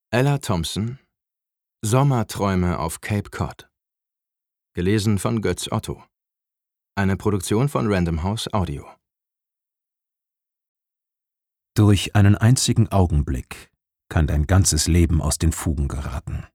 Ella Thompson: Sommerträume auf Cape Cod. Gelesen von Götz Otto. Eine Produktion von Random House Audio. Durch einen einzigen Augenblick kann dein ganzes Leben aus den Fugen geraten.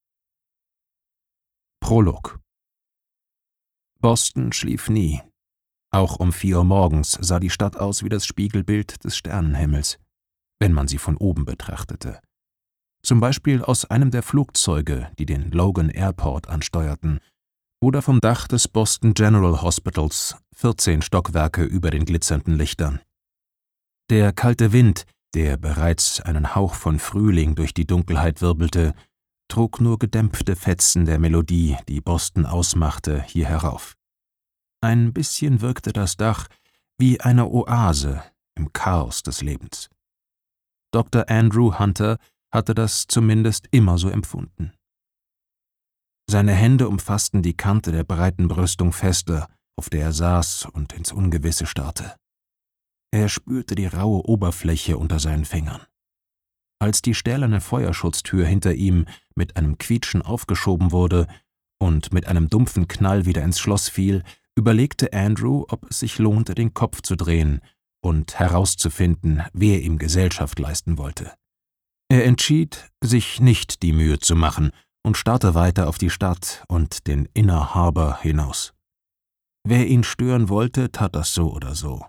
Prolog. Boston schlief nie. Auch um 4 Uhr morgens sah die Stadt aus wie das Spiegelbild des Sternenhimmels, wenn man sie von oben betrachtete. Zum Beispiel aus einem der Flugzeuge, die den Logan Airport ansteuerten, oder vom Dach des Boston General Hospitals, 14 Stockwerke über den glitzernden Lichtern. Der kalte Wind, der bereits einen Hauch von Frühling durch die Dunkelheit wirbelte, trug nur gedämpfte Fetzen der Melodie, die Boston ausmachte, hier herauf. Ein bisschen wirkte das Dach wie eine Oase im Chaos des Lebens. Dr. Andrew Hunter hatte das zumindest immer so empfunden. Seine Hände umfassten die Kante der breiten Brüstung fester, auf der er saß und ins Ungewisse starrte. Er spürte die raue Oberfläche unter seinen Fingern. Als die stählerne Feuerschutztür hinter ihm mit einem Quietschen aufgeschoben wurde und mit einem dumpfen Knall wieder ins Schloss fiel, überlegte Andrew, ob es sich lohnte, den Kopf zu drehen und herauszufinden, wer ihm Gesellschaft leisten wollte. Er entschied, sich nicht die Mühe zu machen und starrte weiter auf die Stadt und den Inner Harbor hinaus. Wer ihn stören wollte, tat das so oder so.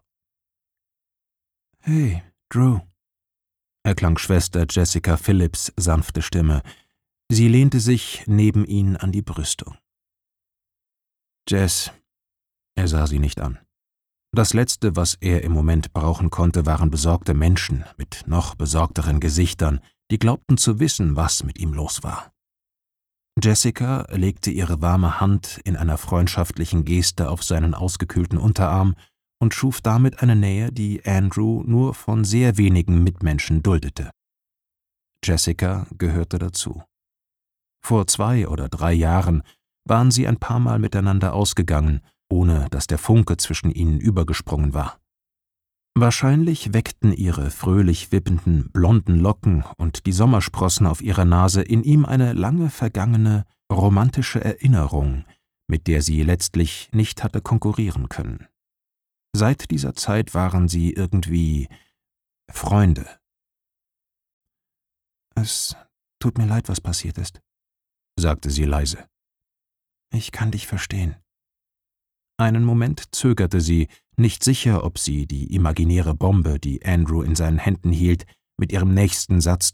»Hey, Drew«, erklang Schwester Jessica Phillips' sanfte Stimme. Sie lehnte sich neben ihn an die Brüstung. »Jess«, er sah sie nicht an. Das Letzte, was er im Moment brauchen konnte, waren besorgte Menschen mit noch besorgteren Gesichtern, die glaubten zu wissen, was mit ihm los war. Jessica legte ihre warme Hand in einer freundschaftlichen Geste auf seinen ausgekühlten Unterarm und schuf damit eine Nähe, die Andrew nur von sehr wenigen Mitmenschen duldete. Jessica gehörte dazu. Vor 2 oder 3 Jahren waren sie ein paar Mal miteinander ausgegangen, ohne dass der Funke zwischen ihnen übergesprungen war. Wahrscheinlich weckten ihre fröhlich wippenden, blonden Locken und die Sommersprossen auf ihrer Nase in ihm eine lange vergangene, romantische Erinnerung, mit der sie letztlich nicht hatte konkurrieren können. Seit dieser Zeit waren sie irgendwie Freunde. »Es tut mir leid, was passiert ist«, sagte sie leise. »Ich kann dich verstehen.« Einen Moment zögerte sie, nicht sicher, ob sie die imaginäre Bombe, die Andrew in seinen Händen hielt, mit ihrem nächsten Satz